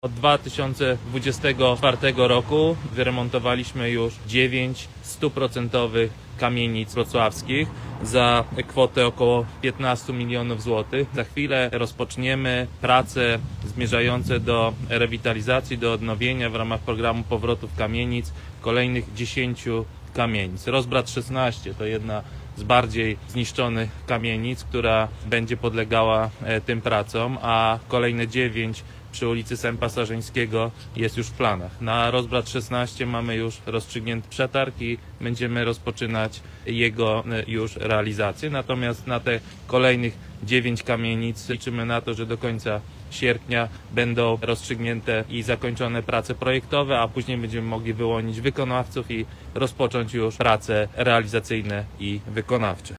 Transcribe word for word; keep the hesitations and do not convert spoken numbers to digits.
Od dwa tysiące dwudziestego czwartego roku wyremontowaliśmy już dziewięć stuprocentowych kamienic wrocławskich za kwotę około piętnaście milionów złotych. Za chwilę rozpoczniemy prace zmierzające do rewitalizacji, do odnowienia w ramach programu powrotów kamienic kolejnych dziesięciu kamienic. Rozbrat szesnaście to jedna z bardziej zniszczonych kamienic, która będzie podlegała tym pracom, a kolejne dziewięć przy ulicy Sępa Sarzeńskiego jest już w planach. Na Rozbrat szesnaście mamy już rozstrzygnięty przetarg i będziemy rozpoczynać jego już realizację. Natomiast na te kolejnych dziewięć kamienic liczymy na to, że do końca sierpnia będą rozstrzygnięte i zakończone prace projektowe, a później będziemy mogli wyłonić wykonawców i rozpocząć już prace realizacyjne i wykonawcze.